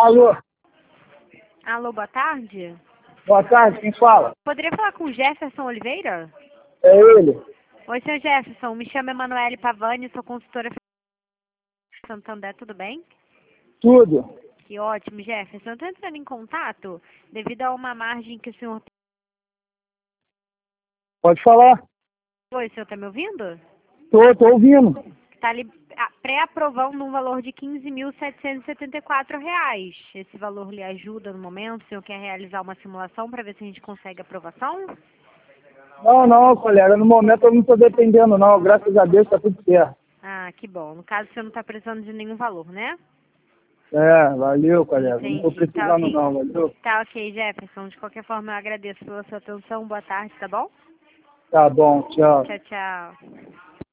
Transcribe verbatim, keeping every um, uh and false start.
Alô, Alô, boa tarde. boa tarde, quem fala? Poderia falar com o Jefferson Oliveira? É ele. Oi, senhor Jefferson. Me chamo Emanuele Pavani, sou consultora de Santander, tudo bem? Tudo. Que ótimo, Jefferson. Eu estou entrando em contato devido a uma margem que o senhor... Pode falar. Oi, o senhor está me ouvindo? Tô, tô ouvindo. Está ali a- pré-aprovando um valor de quinze mil setecentos e setenta e quatro reais. Esse valor lhe ajuda no momento? O senhor quer realizar uma simulação para ver se a gente consegue aprovação? Não, não, colega, no momento eu não tô dependendo não, graças a Deus tá tudo certo. Ah, que bom. No caso, o senhor não está precisando de nenhum valor, né? É, valeu, colega, não tô Entendi. Tá precisando ok. não, valeu. Tá ok, Jefferson. De qualquer forma, eu agradeço pela sua atenção. Boa tarde, tá bom? Tá bom, tchau. Tchau, tchau.